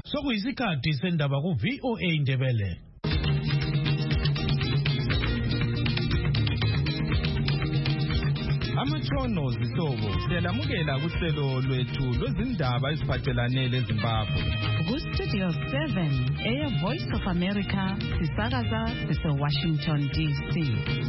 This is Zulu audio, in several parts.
Sokuyisikhathi sendaba ku VOA Indebele. Amatrono zihlobo siyalamukela kuhlelo lwethu lwezindaba eziphathelane leZimbabwe. Ku-Studio 7 Air Voice of America sisakaza sise-Washington DC.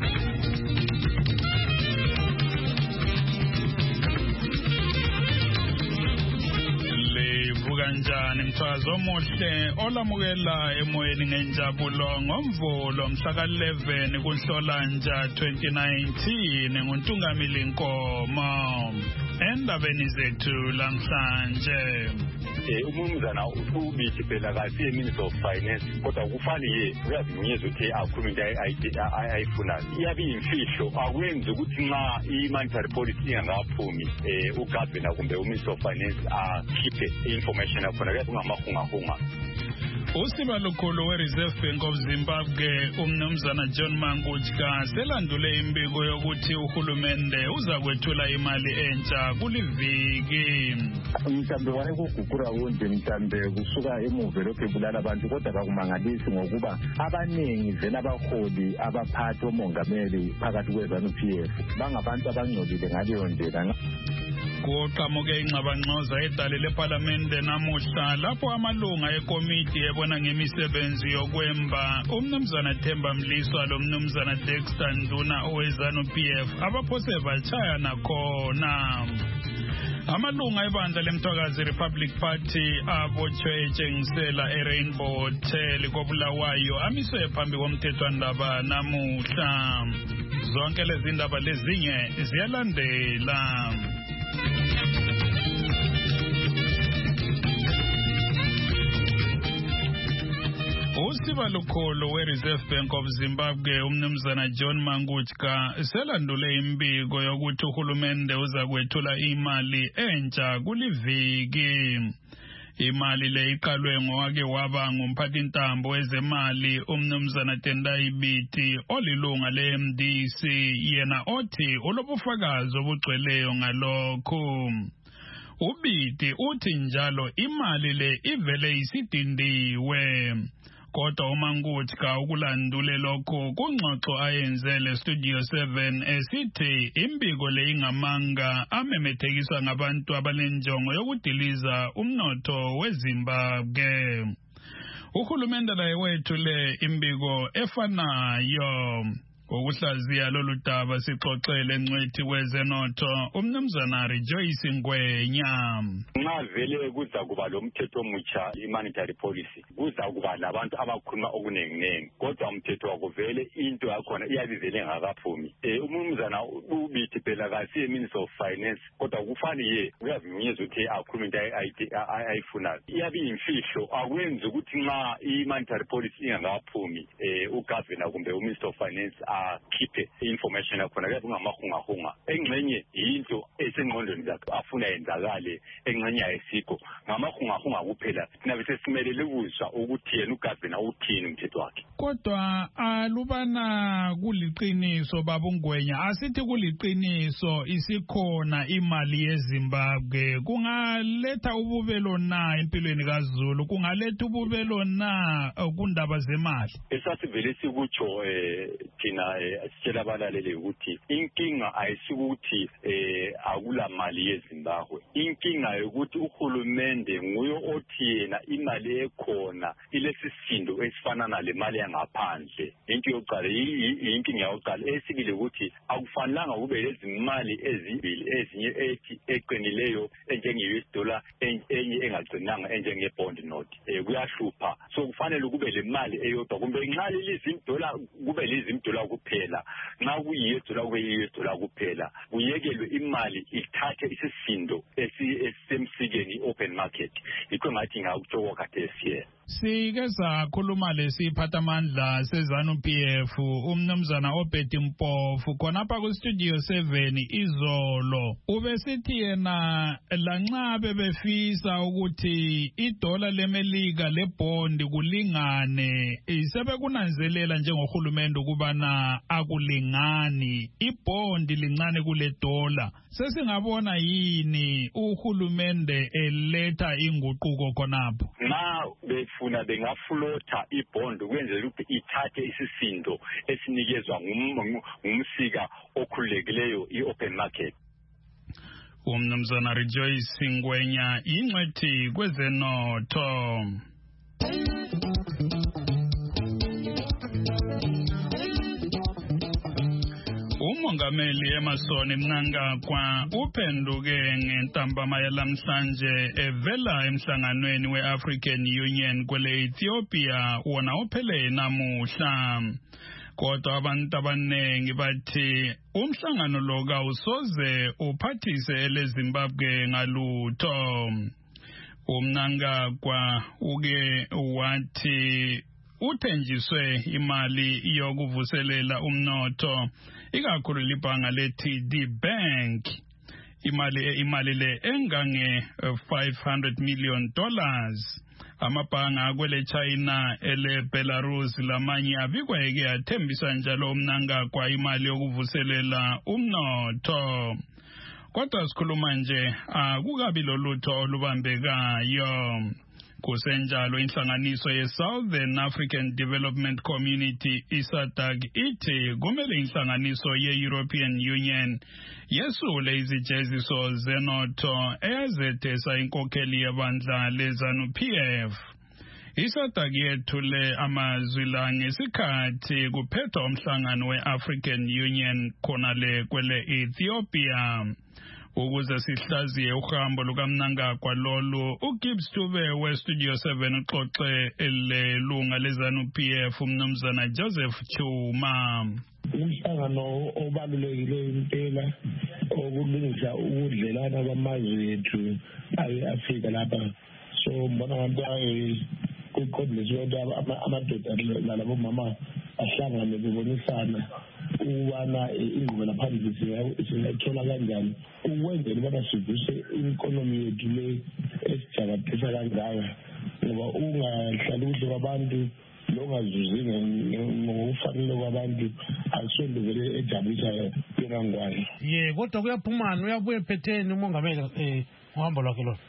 Kanjani mthazo omuhle olamukela emoyeni ngenjabulo ngomvulo mhla ka-11 kuNhlolanja 2019 nguNtungamili Nkomo endabeni zethu lamhlanje. Umnumzana ubithi phela kasiye Minister of Finance kodwa kufaniye uyazinyeza ukuthi akhulume into ayifuna iyabe imfihlo akwenzi ukuthi nxa i-monetary policy ingaphumi uGovernor kumbe uMinister of Finance akhiphe information yakhona kuyabe kungamahungahunga. Usiba lukhulu we-Reserve Bank of Zimbabwe umnumzana John Mangutshka selandule imbiko yokuthi uhulumende uza kwethula imali entsha kuliviki. Mhlambe wayekugugura konje mhlambe kusuka emuva lokho ebulala abantu kodwa kakumangalisi ngokuba abaningi vele abaholi abaphathi omongameli phakathi kweZANU-PF bangabantu abangcolile ngaleyo ndlela. Kuqhamuke ingxabangxoza edale leParliamente namuhla lapho amalunga ekomiti ebona ngemisebenzi yokwemba umnumzana Themba Mliswa lo mnumzana Dexter Nduna oweZANU-PF abaphose bachaya nakhona. Amalunga ebandla lemthwakazi Republic Party abotshwe etshengisela eRainbow Hotel koBulawayo amiswe phambi komthethwandaba namuhla. Zonke lezi ndaba lezinye ziyalandela. Usiba lukhulu we-Reserve Bank of Zimbabwe umnumzana John Mangutshka selandule imbiko yokuthi uhulumende uza kwethula imali entsha kuliviki. Imali le iqalwe ngowake waba ngumphathintambo wezemali umnumzana Tendai Biti olilunga le-MDC yena othi ulobufakazi obugcweleyo ngalokho. Ubiti uthi njalo imali le ivele isidindiwe. Kodwa uMangutshka ukulandule lokho kungxoxo ayenzele Studio 7 esithi imbiko le ingamanga amemethekiswa ngabantu abalenjongo yokudiliza umnotho weZimbabwe. Uhulumende laye wethule imbiko efanayo. Ukuhlaziya lolu daba sixoxele engcwethi wezenotho umnumzana Rejoice Ngwenya. Nxa vele kuza kuba lo mthetho omutsha i-monetary policy kuza kuba labantu abakhuluma okunenginengi kodwa umthetho wakuvele into yakhona iyabivele ngakaphumi. Umnumzana ubithi phela kasiye Minister of Finance kodwa kufaniye uyazinyeza ukuthi akhulume into ayifunayo iyabe imfihlo akwenzi ukuthi nxa i-monetary policy ingakaphumi uGovernor kumbe uMinister of Finance akhiphe information yakhona kuyabe kungamahungahunga. Engxenye yinto esengqondweni zakhe afuna yenzakale engxenye ayisikho ngamahungahunga kuphela thina bese simelele ukuzwa ukuthi yena uGovernor uthini umthetho wakhe. Kodwa alubana kuliqiniso babungwenya asithi kuliqiniso isikhona imali yeZimbabwe kungaletha ububelo na empilweni kaZulu kungaletha ububelo na kundaba zemali. Esasivele sikutsho thina sitshela abalaleli ukuthi inkinga ayisikuthi akula mali yeZimbabwe. Inkinga yokuthi uhulumende nguyo othi yena imali ekhona ilesisindo esifana nale mali yangaphandle. Into yokuqala inkinga yokuqala esibili ukuthi akufanelanga kube lezimali ezimbili ezinye eqinileyo enjenge-US dollar enye engaqinanga enjenge-bond note. Kuyahlupha so kufanele kube le mali eyodwa kumbe nxa lelizim dollar kube lizim dollar kuphela nxa kuyi-US dollar kube yi-US dollar kuphela kuyekelwe imali ithathe isisindo esisemsikeni i-open market. Yikho ngathi ngakutsho khathesi. Sike sakhuluma lesiphathamandla seZANU-PF umnumzana Obedi Mpofu khonapha ku-Studio 7 izolo. Ubesithi yena lanxa bebefisa ukuthi idola lemelika lebhondi kulingane, sebekunanzelela njengohulumende ukubana akulingani, ibhondi lincane kule dola. Sesingabona yini uhulumende eletha inguquko khonapho? Befuna bengaflota ibond ukwenzela ukuthi ithathe isisindo esinikezwa ngumsika okhululekileyo i-open market. Umnumzana Rejoice Ngwenya ingcwethi kwezenotho. Umongameli Emmerson Mnangagwa uphenduke ngentambama yalamhlanje evela emhlanganweni we-African Union kwele Ethiopia wona uphele namuhla. Kodwa abantu abanengi bathi umhlangano lo kawusoze uphathise eleZimbabwe ngalutho. Mnangagwa uke wathi uthenjiswe imali yokuvuselela umnotho ikakhulu libhanga leTD Bank, imali le engange $500 million. Amabhanga kwele China ele Belarus lamanye abikweke athembisa njalo Mnangagwa imali yokuvuselela umnotho. Kodwa sikhuluma nje akukabi lolutho olubambekayo. Kusenjalo inhlanganiso ye-Southern African Development Community iSADC ithi kumele inhlanganiso ye-European Union yesule izijeziso zenotho eyazethesa inkokheli yebandla leZANU-PF. iSADC yethule amazwi la ngesikhathi kuphethwa umhlangano we-African Union khonale kwele Ethiopia. Ukuze sihlaziye uhambo lukaMnangagwa lolu, uGibbs Dube we-Studio 7 uxoxe elunga leZANU-PF umnumzana Joseph Chuma. Umhlangano obalulekile impela okulungisa ubudlelwano bamazwe ethu ayi-Afrika lapha. So mbona ngathi kuqondiswe ukuthi amadoda nalabo mama ahlangane bebonisana ukubana ingqubela phambili singayithola kanjani ukwenzela ubana sivuse i-economy yethu le esijakadisa kangaka, ngoba ungahlali kuhle kwabantu longazuzi ngokufanele kwabantu akusonto vele ejabulisa yona ngwane. Kodwa kuyaphumana uyabuye phetheni umongameli uhambo lwakhe lona?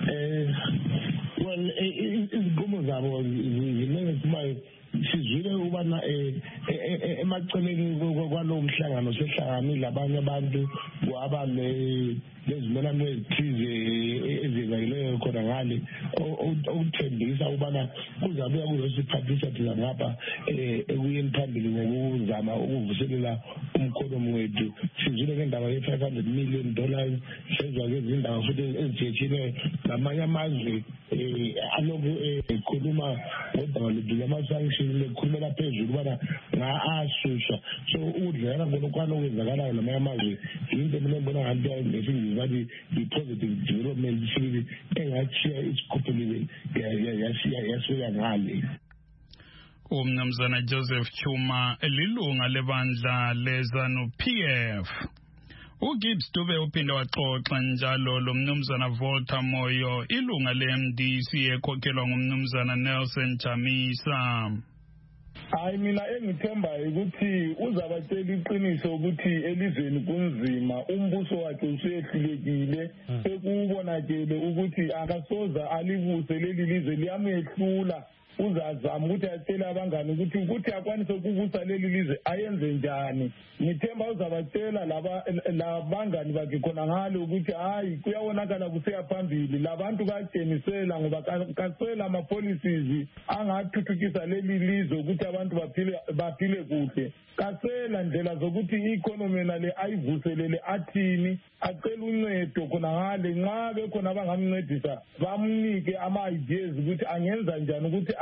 Well, izinqumo zabo ziningi kuba sizwile ubana emaceleni kwalowo mhlangano sehlanganile abanye abantu kwaba lezimelano ezithize ezizayileyo khona ngale okuthembisa ubana kuzabuya kuzosiphathisa thina ngapha ekuyeni phambili ngokuzama ukuvuselela umkhonomi wethu. Sizwile ngendaba ye-$500 million, sezwa ngezindaba futhi ezitshiyetshiyeneyo namanye amazwe alokhu ekhuluma ngodaba lwethu lama-sanctions lekhulumela phezulu ubana asuswa. So ukudlelana ngonokwano okwenzakalayo namanye amazwe yinto mina mbona ngathi ngesingisi bathi i-positive development isibili engatshiya isikhuphulile yasifika ngale. Umnumzana Joseph Chuma lilunga lebandla leZANU-PF. uGibbs Dube uphinde waxoxa njalo lo mnumzana Volta Moyo ilunga le-MDC ekhokhelwa ngumnumzana Nelson Chamisa. Hayi mina engithembayo ukuthi uzabatshela iqiniso ukuthi elizweni kunzima, umbuso wakhe usehlulekile, sekubonakele ukuthi akasoza alibuse leli lizwe liyamehlula. Uzazama ukuthi atshele abangani ukuthi akwanise ukubusa leli lizwe ayenze njani. Ngithemba uzabatshela labangani bakhe khona ngale ukuthi hayi kuyabonakala kusiya phambili, labantu bayatshenisela ngoba kasela ama-policies angathuthukisa leli lizwe ukuthi abantu baphile kuhle. Kasela ndlela zokuthi i-economy nale ayivuselele athini, acela uncedo khona ngale. Nxa bekhona abangamncedisa bamnike ama-ideas ukuthi angenza njani ukuthi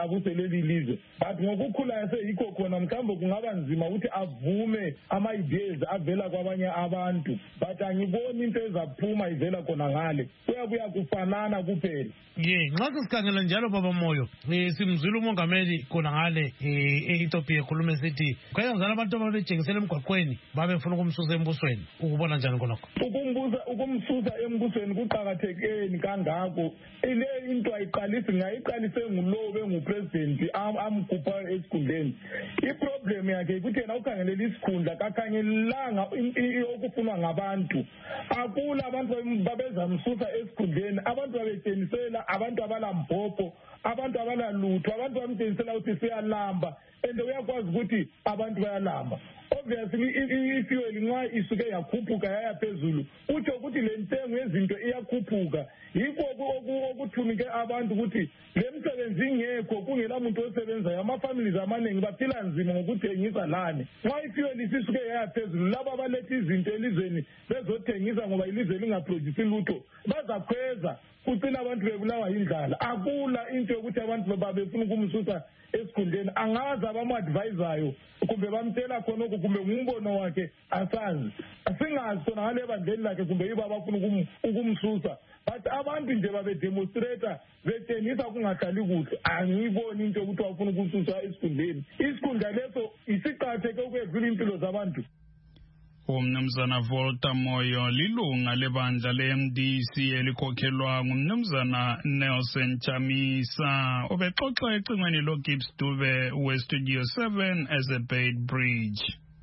abuse leli lizwe. But ngokukhula yaseyikho khona mhlawumbe kungaba nzima ukuthi avume ama-ideas avela kwabanye abantu, but angiboni into ezaphuma ivela khona ngale, kuyabuya kufanana kuphela. Nxa sikhangela njalo baba Moyo, simzwile umongameli khona ngale e-Ethiopia ekhuluma esithi kwenzala abantu ababetshengisela emgwaqweni babefuna ukumsusa embusweni. Ukubona njani khonokho? Ukumsusa embusweni kuqakathekeni kangako. Ile into ayiqalisi ngayiqalise ngulowo bengupresident amkhupha esikhundleni. Iproblem yakhe ukuthi yena ukhangelela isikhundla kakhangelanga okufunwa ngabantu. Akula abantu babezamsusa esikhundleni, abantu babetshengisela abantu abalambhobho, abantu abalalutho, abantu bamtshengisela ukuthi siyalamba, and uyakwazi ukuthi abantu bayalamba. Obviously i-fuel nxa isuke yakhuphuka yaya phezulu, utsho ukuthi le ntengo yezinto iyakhuphuka. Yikho okuthunike abantu ukuthi le msebenzi ingekho, kungela muntu osebenzayo, ama-families amaningi baphila nzima ngokuthengisa lani. Nxa i-fuel isisuke yaya phezulu, laba abaletha izinto elizweni bezothengisa ngoba ilizwe lingaproduce lutho bazakhweza, kucina abantu bebulawa yindlala. Akula into yokuthi abantu babefuna ukumsusa esikhundleni. Angazi abamu-advisayo kumbe bamtshela khonokho kumbe ngumbono wakhe asazi. Asingazi khona ngale ebandleni lakhe kumbe yibo abafuna ukumsusa. But abantu nje babedemonstrata betshengisa kungahlali kuhle. Angiyiboni into yokuthi bafuna ukumsusa esikhundleni. Isikhundla leso isiqakatheke ukwedlula impilo zabantu. Umnumzana Volta Moyo lilunga lebandla le-MDC elikhokhelwa ngumnumzana Nelson Chamisa obexoxa ecingweni loGibbs Dube we-Studio 7 as a Bait Bridge.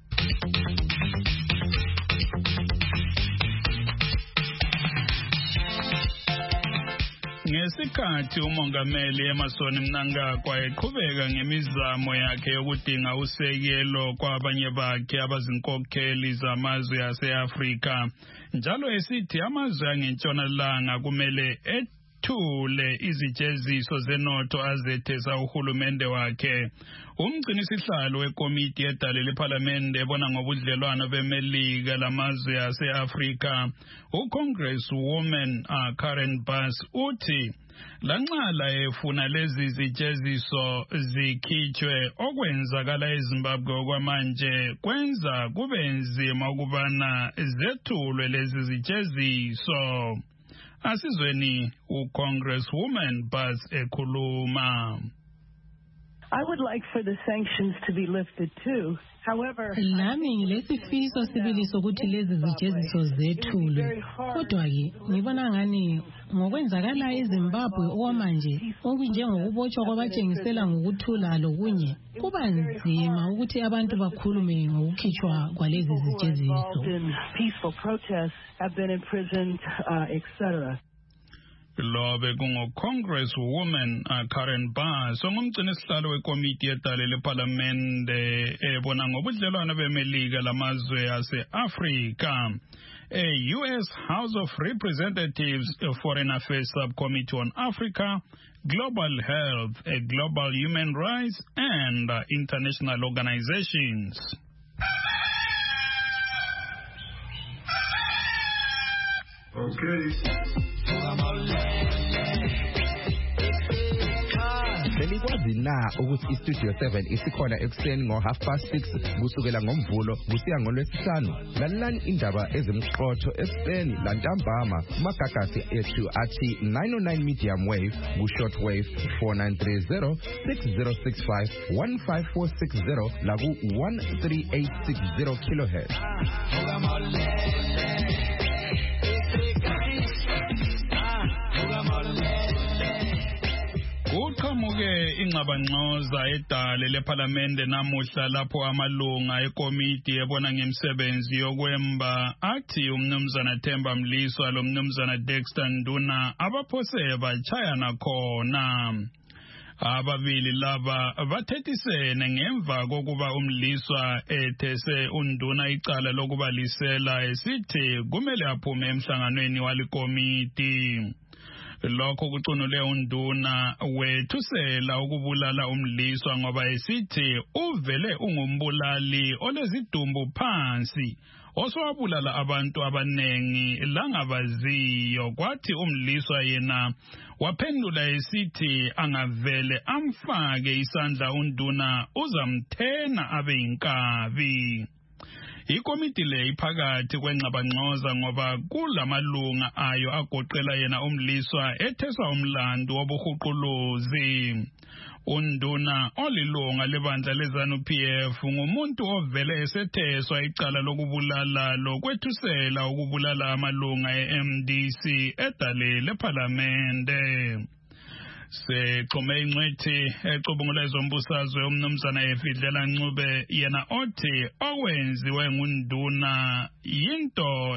Ngesikhathi umongameli Emmerson Mnangagwa eqhubeka ngemizamo yakhe yokudinga usekelo kwabanye bakhe abazinkokheli zamazwe ase-Afrika, njalo esithi amazwe angentshonalanga kumele ethule izijeziso zenotho azethesa uhulumende wakhe. Umgcinisihlalo wekomiti edale lephalamende ebona ngobudlelwano bemelika lamazwe ase-Afrika, uCongresswoman Karen Bass uthi lanxala efuna lezi zijeziso zikhitshwe okwenzakala eZimbabwe okwamanje kwenza kube nzima ukubana zethulwe lezi zijeziso. Asizweni uCongresswoman Bass ekhuluma. I would like for the sanctions to be lifted too. However, lami ngilesifiso sibili sokuthi lezi zijeziso zethulwe. Kodwa-ke ngibona ngani ngokwenzakala eZimbabwe okwamanje okunjengokubotshwa kwabatshengisela ngokuthula lokunye kuba nzima ukuthi abantu bakhulume ngokukhitshwa kwalezi zijeziso. Peaceful protests have been imprisoned, etc. Lobe kungo-Congresswoman Karen Bass ongumgcinisihlalo wekomiti yedale lephalamende ebona ngobudlelwano bemelika lamazwe ase-Afrika. A U.S. House of Representatives Foreign Affairs Subcommittee on Africa, Global Health, Global Human Rights and International Organizations. Okay. Selikwazi na ukuthi iStudio 7 isikhona ekuseni ngo6:30 kusukela ngoMvulo kusiya ngoLwesihlanu. Lalelani indaba ezimqotho ekuseni lantambama magagasi ethu athi 909 medium wave ku-short wave 4930 6065 15460 la ku-13860 kilohertz. Kuqhamuke ingxabangxoza edale lephalamende namuhla lapho amalunga ekomiti ebona ngemisebenzi yokwemba athi umnumzana Themba Mliswa lo mnumzana Dexter Nduna abaphose bachayana khona. Ababili laba bathethisene ngemva kokuba uMliswa ethese uNduna icala lokuba lisela esithi kumele aphume emhlanganweni walikomiti. Lokho kucunule uNduna wethusela ukubulala uMliswa ngoba esithi uvele ungumbulali olezidumbu phansi osowabulala abantu abanengi langabaziyo. Kwathi uMliswa yena waphendula esithi angavele amfake isandla unduna uzamthena abe inkabi. Ikomiti le iphakathi kwengxabangxoza ngoba kulamalunga ayo agoqela yena umliswa etheswa umlando wobuhuquluzi. Unduna olilunga lebandla leZANU-PF ngumuntu ovele esetheswa icala lokubulala lokwethusela ukubulala amalunga eMDC edale lePhalamende. Sexhume ingcwethi ecubungula ezombusazwe umnumzana Efidlela Ncube yena othi okwenziwe ngunduna yinto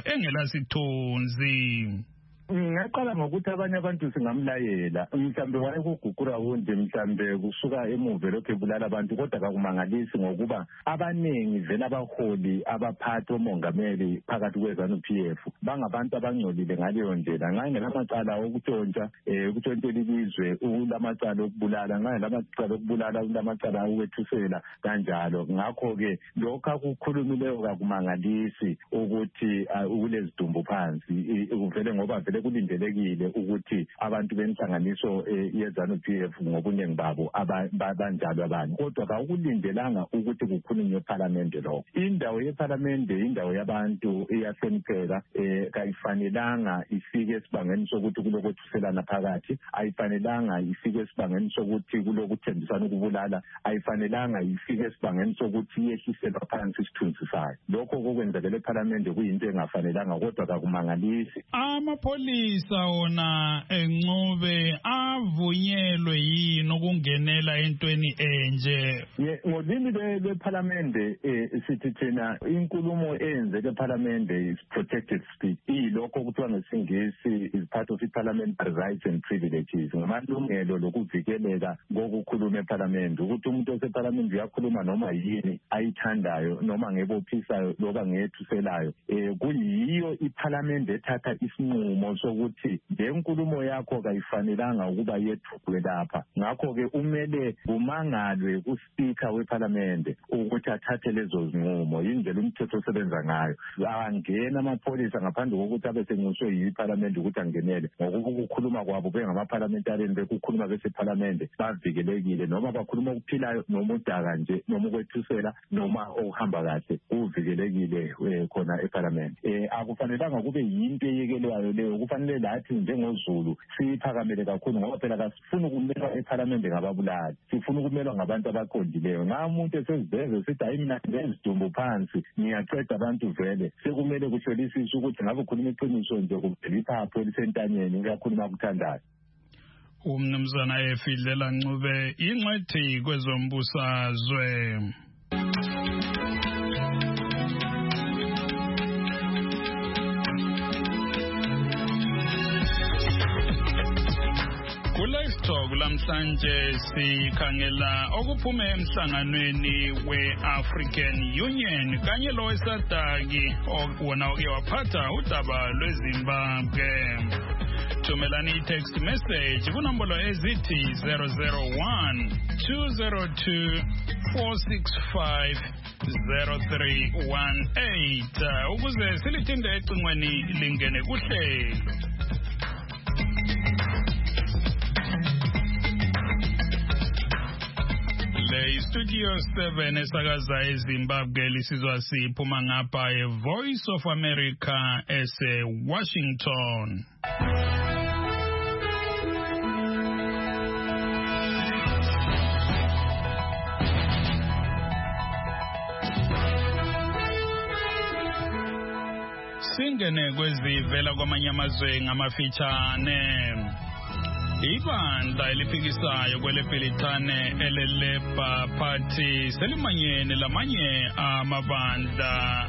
engelasithunzi. Ngaqala ngokuthi abanye abantu singamlayela mhlambe wayekugugura wonke mhlambe kusuka emuve lokho ebulala abantu kodwa kakumangalisi ngokuba abaningi vela abaholi abaphathi omongameli phakathi kweZANU-PF bangabantu abangcolile ngaleyo ndlela ngangelamacala okutshontsha ukutshontsela ilizwe ulamacala okubulala ngangelamacala okubulala ulamacala okwethusela kanjalo ngakho ke lokho akukhulumileyo kakumangalisi ukuthi kulezidumbu phansi uvele ngoba kulindelekile ukuthi abantu benhlanganiso yeZANU-PF ngobuningi babo abanjalo abantu kodwa akulindelanga ukuthi kukhulunywe ePhalamende lokho. Indawo yePhalamende indawo yabantu iyasempheka kayifanelanga ifike esibangeni sokuthi kulokwethuselana phakathi, ayifanelanga ifike esibangeni sokuthi kulokuthembisana ukubulala, ayifanelanga ifike esibangeni sokuthi yehliselwa phansi isithunzi sayo. Lokho kokwenzakele ePhalamende kuyinto engafanelanga kodwa kakumangalisi. Amapholisa wona Ncube avunyelwe yini ukungenela entweni enje? Ngolimi lwePhalamende sithi thina inkulumo eyenzeke ePhalamende is protected speech. Ilokho kuthiwa ngesingisi is part of parliamentary rights and privileges. Ngamalungelo lokuvikeleka kokukhuluma ePhalamende ukuthi umuntu osePhalamende uyakhuluma noma yini ayithandayo noma ngebophisayo loba ngethuselayo. Kuyiyo iPhalamende ethatha isinqumo sokuthi le nkulumo yakho kayifanelanga ukuba yethulwe lapha. Ngakho ke umele kumangalwe kuSpeaker wePhalamende ukuthi athathe lezo zinqumo. Indlela umthetho osebenza ngayo. Angena amapholisa ngaphandle kokuthi abesenxuswe yiPhalamende ukuthi angenele. Ngokuba ukukhuluma kwabo bengamaphalamentaryeni bekukhuluma besePhalamende bavikelekile noma bakhuluma ukuphilayo noma udaka nje noma ukwethusela noma okuhamba kahle uvikelekile khona ePhalamende. Akufanelanga kube yinto eyekelwayo leyo. Kufanele lathi njengoZulu siphakamele kakhulu ngoba phela kasifuni ukumelwa ePhalamende ngababulali, sifuna ukumelwa ngabantu abaqondileyo. Nxa umuntu eseziveze sithi hayi mina ngezidumbu phansi ngiyaqeda abantu vele sekumele kuhlolisiswe ukuthi ngabe ukhuluma iqiniso nje kuphela iphapho elisentanyeni uyakhuluma kuthandayo. Umnumzana Efidlela Ncube ingcwethi kwezombusazwe. Talk lamhlanje sikhangela okuphume emhlanganweni we-African Union kanye lo wesadaki wona oke waphatha udaba lweZimbabwe. Thumelani i-text message kunombolo ezithi 001-202-465-0318 ukuze silithinde ecingweni lingene kuhlelo. Studio 7 esakaza eZimbabwe lisizwa siphuma ngapha eVoice of America ese-Washington. Singene kwezivela kwamanye amazwe ngamafitshane. Ibandla eliphikisayo kweleBhilithane eleLabour Party selimanyene lamanye amabandla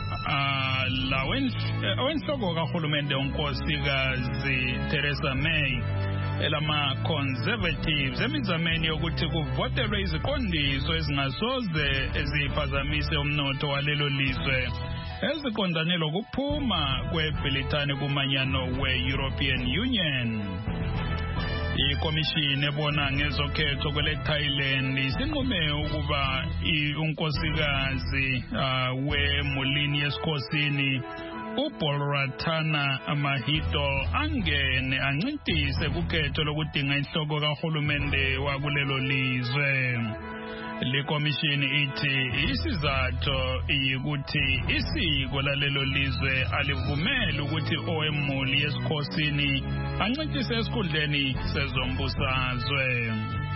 lawenhloko kahulumende unkosikazi Theresa May elama-Conservatives emizameni yokuthi kuvotelwe iziqondiso ezingasoze eziphazamise umnotho walelo lizwe eziqondane lokuphuma kweBhilithane kumanyano we-European Union. Ikomishini ebona ngezokhetho kweleThailand isinqume ukuba unkosikazi weMulini yesikhosini uBolratana Mahito angene ancintise kukhetho lokudinga inhloko kahulumende wakulelo lizwe. Le komishini ithi isizathu yikuthi isiko lalelo lizwe alivumeli ukuthi owemuli esikhosini ancintise esikhundleni sezombusazwe.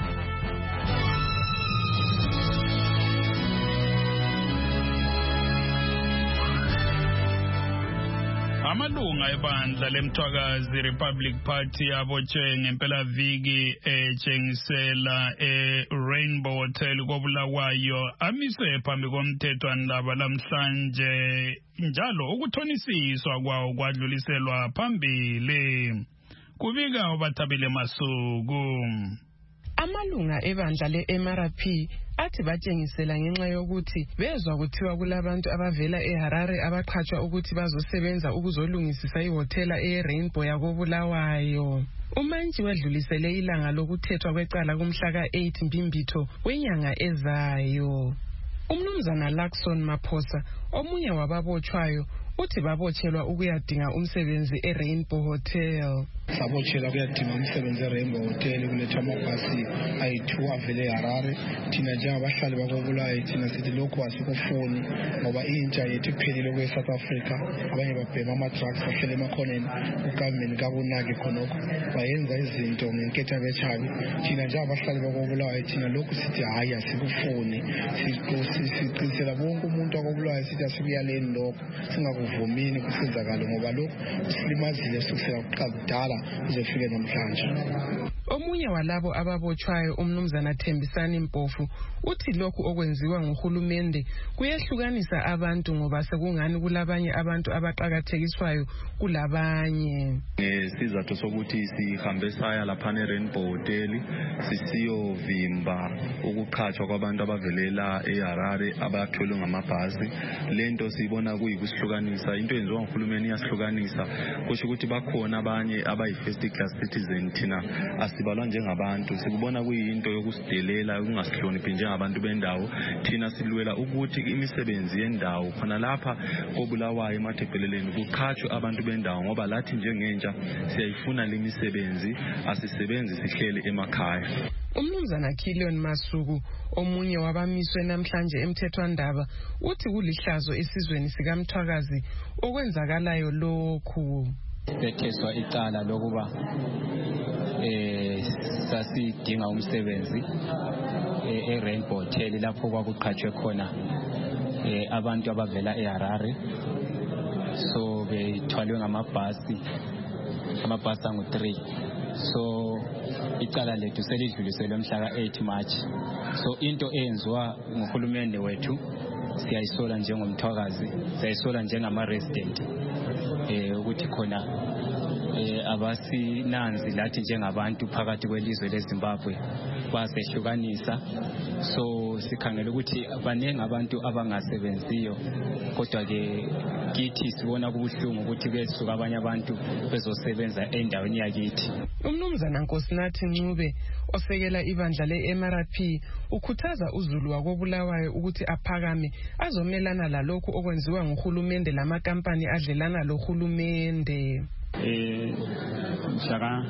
Amalunga ebandla lemthwakazi Republic Party abotshwe ngempelaviki etshengisela Rainbow Hotel koBulawayo amise phambi komthethwandaba lamhlanje njalo ukuthonisiswa kwawo kwadluliselwa phambili. Kubika obathabile Masuku. Amalunga ebandla le-MRP athi batshengisela ngenxa yokuthi bezwa kuthiwa kulabantu abavela eHarare abaqhatshwa ukuthi bazosebenza ukuzolungisisa ihotela eRainbow yakoBulawayo. Umantshi wedlulisele ilanga lokuthethwa kwecala kumhla ka-8 Mbimbitho wenyanga ezayo. Umnumzana Lakson Maphosa omunye wababotshwayo uthi babotshelwa ukuyadinga umsebenzi eRainbow Hotel. Sabotshelwa ukuyadinga umsebenzi eRainbow Hotel kuletha amabhasi ayi-2 avele eHarare. Thina njengabahlali bakoBulawayo thina sithi lokhu asikufuni ngoba intsha yethu iphelile kwe-South Africa. Abanye babhema ama-drugs bahlele emakhoneni ugovernment kakunaki khonokho bayenza izinto ngenketha betshabi. Thina njengabahlali bakoBulawayo thina lokhu sithi hayi asikufuni. Siqinisela bonke umuntu wakoBulawayo sithi asikuyaleni lokho singakuvumini kusenzakalo ngoba lokhu silimazile kusukela kudala uzefike namhlanje. Omunye walabo ababotshwayo umnumzana Thembisani Mpofu uthi lokhu okwenziwa nguhulumende kuyehlukanisa abantu ngoba sekungani kulabanye abantu abaqhakathekiswayo kulabanye. Sizathu sokuthi sihambe saya lapha eRainbow Hotel sisiyovimba ukuqhatshwa kwabantu abavelela eHarare abathwele ngamabhasi. Lento sibona kuyikusihlukanisa, into yenziwa nguhulumeni iyasihlukanisa. Kusho ukuthi bakhona abanye abayi-first class citizen thina asibalwa njengabantu, sikubona kuyinto yokusidelela ukungasihloniphi njengabantu bendawo. Thina silwela ukuthi imisebenzi yendawo khona lapha koBulawayo emathebheleleni kuqhatshwe abantu bendawo ngoba lathi njengentsha siyayifuna le misebenzi, asisebenzi sihlele emakhaya. Umnumzana Kilion Masuku omunye wabamiswe namhlanje emthethwandaba uthi kulihlazo esizweni sikaMthwakazi okwenzakalayo lokhu. Betheswa icala lokuba sasidinga umsebenzi eRainbow Hotel lapho kwakuqhatshwe khona abantu abavela eHarare. So bethwalwe ngamabhasi angu-3. So icala lethu selidluliselwe mhla ka-8 March. So into eyenziwa nguhulumende wethu siyayisola njengomthwakazi, siyayisola njengama-resident ukuthi khona abasinanzi lathi njengabantu phakathi kwelizwe leZimbabwe basehlukanisa. So sikhangela ukuthi baningi abantu abangasebenziyo kodwa ke kithi sibona kubuhlungu ukuthi besuka abanye abantu bezosebenza endaweni yakithi. Umnumzana Nkosinathi Ncube osekela ibandla le-MRP ukhuthaza uZulu wakoBulawayo ukuthi aphakame azomelana lalokhu okwenziwa nguhulumende lamakampani adlelana lohulumende. Mhla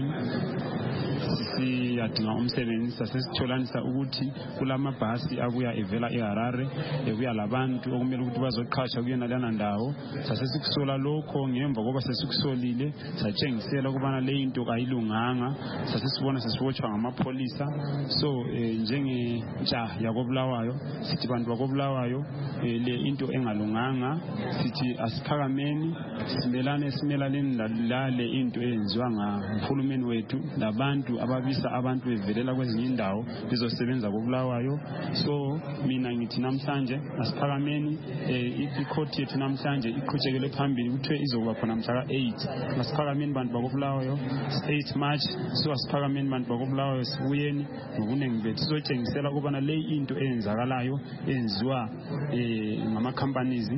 9 siyadinga umsebenzi sasesitholanisa ukuthi kulamabhasi abuya evela eHarare ebuya labantu okumele ukuthi bazoqhasha kuyena lana ndawo. Sasesikusola lokho ngemva ngoba sesikusolile satshengisela ukubana le into ayilunganga. Sasesibona sesibotshwa ngamapholisa. So njengentsha yakoBulawayo sithi bantu bakoBulawayo le into engalunganga sithi asiphakameni simelane lale into eyenziwa nguhulumeni wethu labantu ababisa abantu bevelela kwezinye indawo bezosebenza koBulawayo. So mina ngithi namhlanje asiphakameni icourt yethu namhlanje iqhutshekele phambili kuthiwe izokuba khona mhla ka-8. Asiphakameni bantu bakoBulawayo 8 March. So asiphakameni bantu bakoBulawayo sibuyeni ngobuningi bethu sizotshengisela ukubana le into eyenzakalayo eyenziwa ngama-companies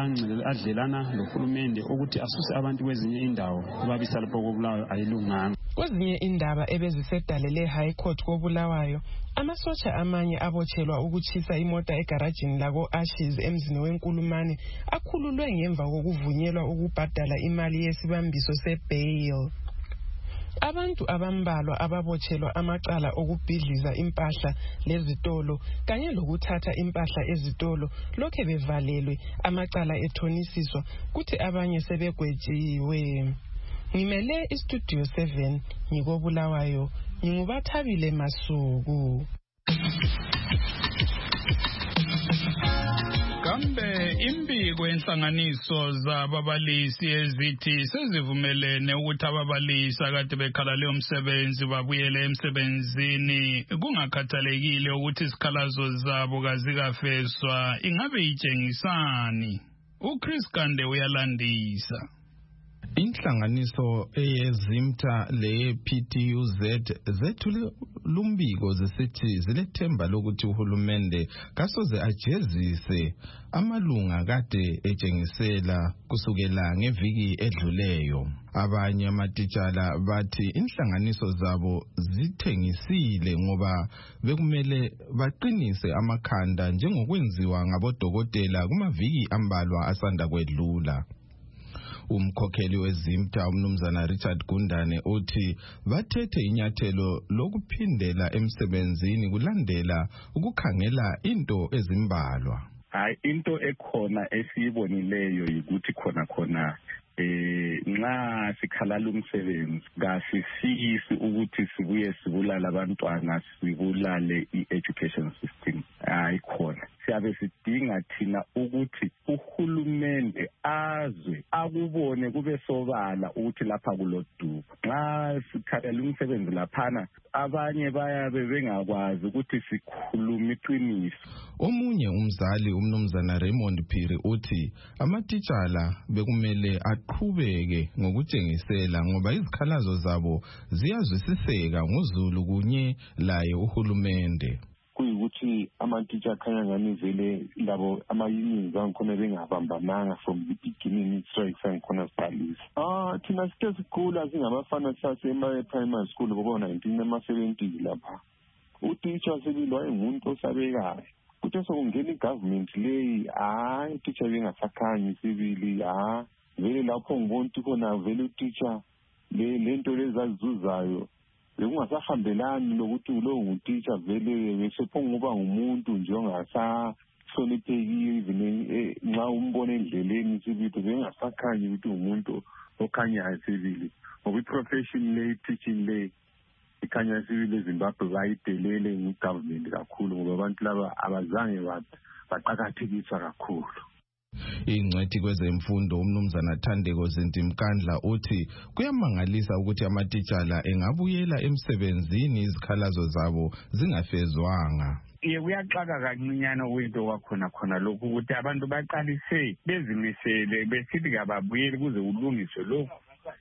adlelana lohulumende ukuthi asuse abantu kwezinye indawo babisa lapho koBulawayo ayilunganga. Kwezinye indaba ebezisedalele High Court koBulawayo, amasotsha amanye abotshelwa ukuchisa imota egarajini lako Ashes emzini weNkulumane akhululwe ngemva kokuvunyelwa ukubhadala imali yesibambiso sebail. Abantu abambalwa ababotshelwa amacala okubhidliza impahla lezitolo kanye lokuthatha impahla ezitolo lokhe bevalelwe amacala ethonisiswa kuthi abanye sebegwetshiwe. Ngimele iStudio 7 ngikoBulawayo, nginguBathabile Masuku. Kambe imbiko yenhlanganiso zababalisi ezithi sezivumelene ukuthi ababalisi akade bekhala leyo msebenzi babuyele emsebenzini kungakhathalekile ukuthi isikhalazo zabo kazikafeswa, ingabe itshengisani? uChris Kande uyalandisa. Inhlanganiso eyezimta le-PTUZ zethule lumbiko zisithi zilethemba lokuthi uhulumende kasoze ajezise amalunga kade etshengisela kusukela ngeviki edluleyo. Abanye amatitshala bathi inhlanganiso zabo zithengisile ngoba bekumele baqinise amakhanda njengokwenziwa ngabodokotela kumaviki ambalwa asanda kwedlula. Umkhokheli wezimta umnumzana Richard Gundane uthi bathethe inyathelo lokuphindela emsebenzini kulandela ukukhangela into ezimbalwa. Into ekhona esiyibonileyo ukuthi khona nxa sikhalala umsebenzi kasisisi ukuthi sibuye sibulala abantwana sibulale i-education system. Khona siyabe sidinga thina ukuthi uhulumende azwe akubone kube sobala ukuthi lapha kulodubo. Nxa sikhalala umsebenzi laphana abanye bayabe bengakwazi ukuthi sikhuluma iqiniso. Omunye umzali umnumzana Raymond Phiri uthi amatitshala bekumele aqhubeke ngokutshengisela ngoba izikhalazo zabo ziyazwisiseka ngozulu kunye laye uhulumende. Kuyikuthi amatitsha akhanya ngani vele labo ama-unions angikhona bengabambananga from the beginning strikes angikhona siqalisa. Thina sike sikhula singabafana sasema-primary school ngoba 1970 lapha. Utitsha sebilwa engumuntu osabekayo. Kuthe sokungena igovernment leyi utitsha bengasakhanyi sibili vele lapho ngibona ukuthi khona vele utitsha lento lezazizuzayo bekungasahambelani lokuthi lo ngutitsha vele besephonguba ngumuntu nje ongasahloniphekile even nxa umbona endleleni sibili bengasakhanyi ukuthi umuntu okhanyayo sibili ngoba iprofession le teaching le ikhanya sibili eZimbabwe bayidelele ngegovernment kakhulu ngoba abantu laba abazange baqakathekiswa kakhulu. Ingcwethi kwezemfundo umnumzana Thandeko Zintimkandla uthi kuyamangalisa ukuthi amatitshala engabuyela emsebenzini izikhalazo zabo zingafezwanga. Kuyaxaka kancinyane kwinto kwakhona lokhu ukuthi abantu baqalise bezimisele besithi kababuyeli kuze kulungiswe lokhu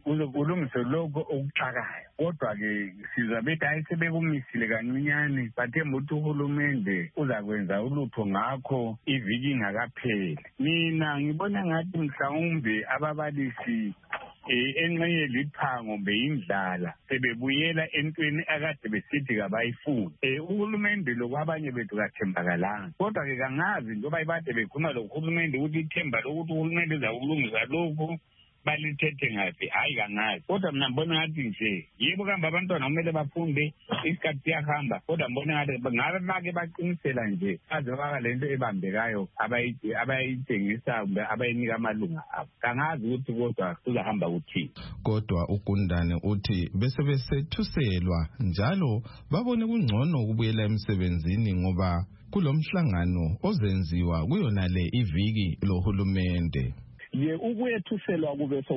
okuxakayo. Kodwa-ke sizwa bethi hayi sebekumisile kancinyane bathemba ukuthi uhulumende uzakwenza ulutho ngakho iviki ingakapheli. Mina ngibona ngathi mhlawumbe ababalisi enxenye liphango beyindlala sebebuyela entweni akade besithi kabayifuni. Uhulumende lokwabanye bethu kathembakalanga. Kodwa-ke kangazi njengoba ibade bekhulumalohulumende ukuthi ithemba lokuthi uhulumende uzakulungisa lokhu balithethe ngaphi hayi kangazi. Kodwa mina mbona ngathi nje yebo kambe abantwana kumele bafunde isikhathi siyahamba kodwa mbona ngathi ngabe bake baqinisela nje aze baka lento ebambekayo abayithengisa kumbe abayinika amalunga abo. Kangazi ukuthi kodwa kuzahamba kuthini. Kodwa uGundane uthi bese besethuselwa njalo babone kungcono ukubuyela emsebenzini ngoba kulomhlangano ozenziwa kuyona le iviki lohulumende. Ukuyethuselwa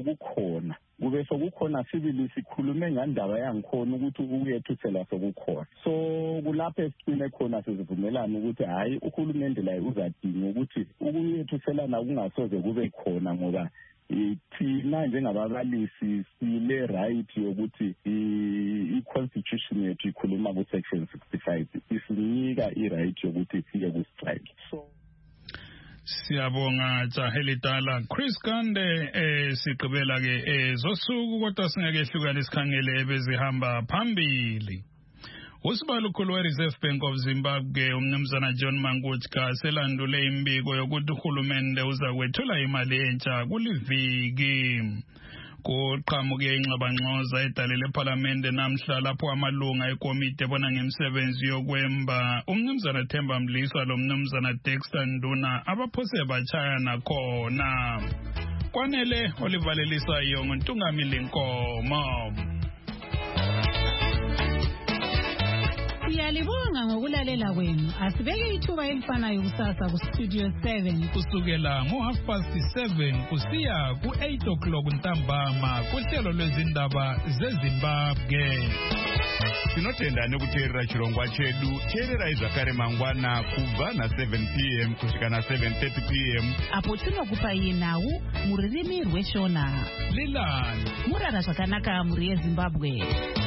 kube sokukhona sibili sikhulume ngandaba yangikhona ukuthi ukuyethuselwa sokukhona. So kulapho esicine khona sizivumelana ukuthi hayi uhulumende laye uzadinga ukuthi ukuyethuselana kungasoze kube khona ngoba thina njengababalisi sile right yokuthi i-constitution yethu ikhuluma ku-section 65 isinika i-right yokuthi sike ku-strike. Siyabonga Jahelitala Chris Kande sigqibela ke zosuku kodwa singeke hlukane isikhangele ebezihamba phambili. Usibalukhulu we-Reserve Bank of Zimbabwe umnumzana John Mangudka selandule imbiko yokuthi uhulumende uzakwethula imali entsha kuliviki. Kuqhamuke ingxabangxoza edalele eParliament namhla lapho amalunga ekomiti ebona ngemisebenzi yokwemba umnumzana Themba Mliswa lo mnumzana Dexter Nduna abaphose bachayana khona. Kwanele olivalelisa yonke Ntungamili Nkomo. Siyalibonga ngokulalela kwenu. Asibeke ithuba elifanayo kusasa ku Studio 7 kusukela ngo7:30 kusiya ku8:00 ntambama kuhlelo lwezindaba zeZimbabwe. Tinotenda nekuteerera chirongwa chedu teerera zvakare mangwana kubva na7 p.m. kusvika na7:30 p.m. apo tinokupa iye nhau mururimi rweshona Lilani murara zvakanaka muri yeZimbabwe.